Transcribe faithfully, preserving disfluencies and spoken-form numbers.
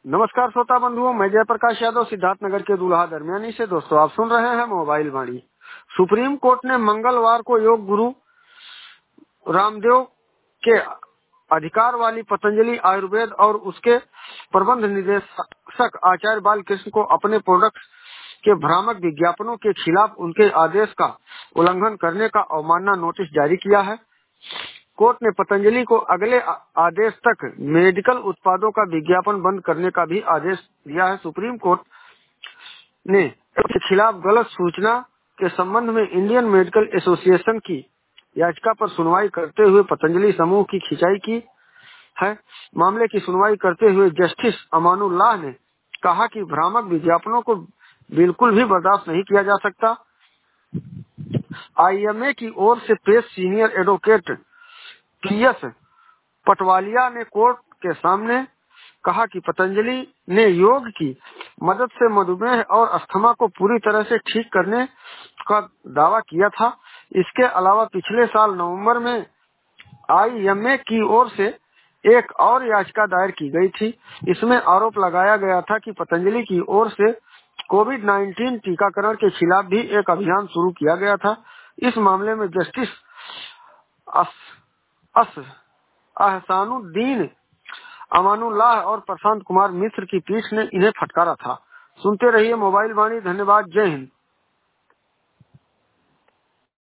नमस्कार श्रोता बंधुओं, मैं जयप्रकाश यादव सिद्धार्थ नगर के दूल्हा दरमियानी से। दोस्तों, आप सुन रहे हैं मोबाइल वाणी। सुप्रीम कोर्ट ने मंगलवार को योग गुरु रामदेव के अधिकार वाली पतंजलि आयुर्वेद और उसके प्रबंध निदेशक आचार्य बालकृष्ण को अपने प्रोडक्ट के भ्रामक विज्ञापनों के खिलाफ उनके आदेश का उल्लंघन करने का अवमानना नोटिस जारी किया है। कोर्ट ने पतंजलि को अगले आदेश तक मेडिकल उत्पादों का विज्ञापन बंद करने का भी आदेश दिया है। सुप्रीम कोर्ट ने इसके खिलाफ गलत सूचना के संबंध में इंडियन मेडिकल एसोसिएशन की याचिका पर सुनवाई करते हुए पतंजलि समूह की खिंचाई की है। मामले की सुनवाई करते हुए जस्टिस अमानुल्लाह ने कहा कि भ्रामक विज्ञापनों को बिल्कुल भी बर्दाश्त नहीं किया जा सकता। आईएमए की ओर से पेश सीनियर एडवोकेट पीएस पटवालिया ने कोर्ट के सामने कहा कि पतंजलि ने योग की मदद से मधुमेह और अस्थमा को पूरी तरह से ठीक करने का दावा किया था। इसके अलावा पिछले साल नवंबर में आईएमए की ओर से एक और याचिका दायर की गई थी। इसमें आरोप लगाया गया था कि पतंजलि की ओर से कोविड नाइन्टीन टीकाकरण के खिलाफ भी एक अभियान शुरू किया गया था। इस मामले में जस्टिस अस, अस अहसानुद्दीन अमानुल्लाह और प्रशांत कुमार मिश्र की पीठ ने इन्हें फटकारा था। सुनते रहिए मोबाइल वाणी। धन्यवाद। जय हिंद।